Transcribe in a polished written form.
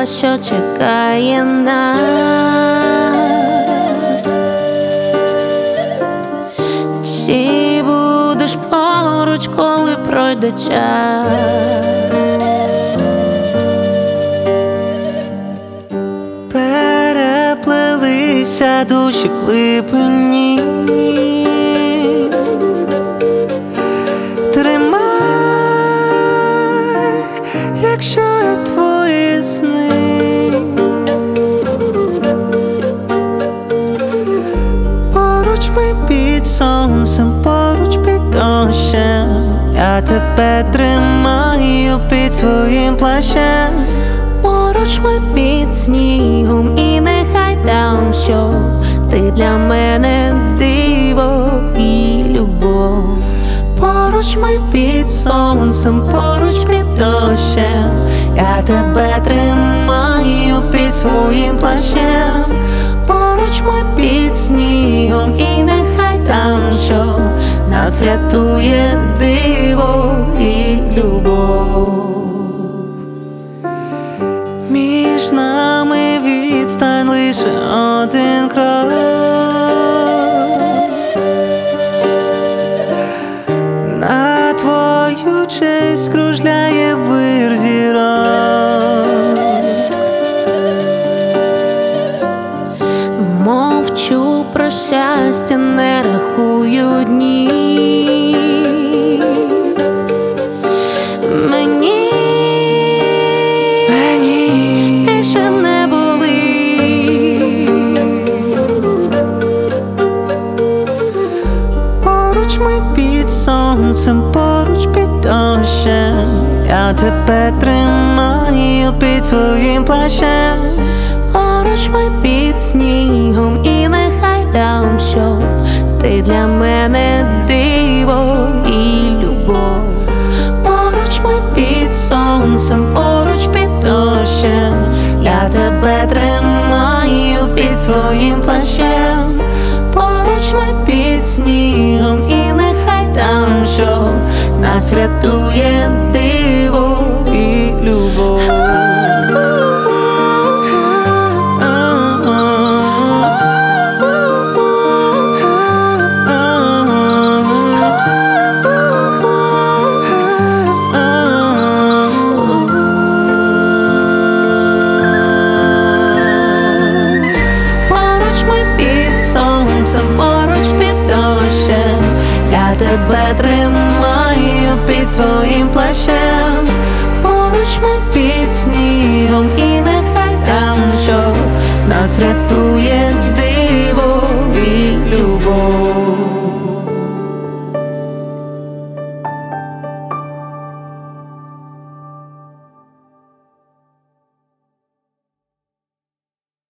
знала, що чекає нас. Чи будеш поруч, коли пройде час? Переплелися душі в глибині. Тримай, якщо я твої сни. Поруч ми під сонцем, поруч під дощем. Я тебе тримаю під своїм плащем. Поруч ми під снігом, і нехай там, що ти для мене диво і любов. Поруч ми під сонцем, поруч під дощем. Я тебе тримаю під своїм плащем. Поруч ми під снігом, і нехай там, що нас врятує диво і любов. Між нами відстань лише один крок. На твою честь кружляє вир зірок. Мовчу про щастя, не рахую дні. Мені більше не болить. Поруч ми під сонцем, поруч під дощем. Я тебе тримаю під своїм плащем. Поруч ми під снігом, і нехай там, що ти для мене диво і любов. Поруч ми під сонцем, поруч під дощем. Я тебе тримаю під своїм плащем. Поруч ми під снігом, і нехай там, що нас врятує диво і любов. Поруч під дощем, я тебе тримаю під своїм плащем. Поруч ми під снігом, і нехай там, що нас врятує диво.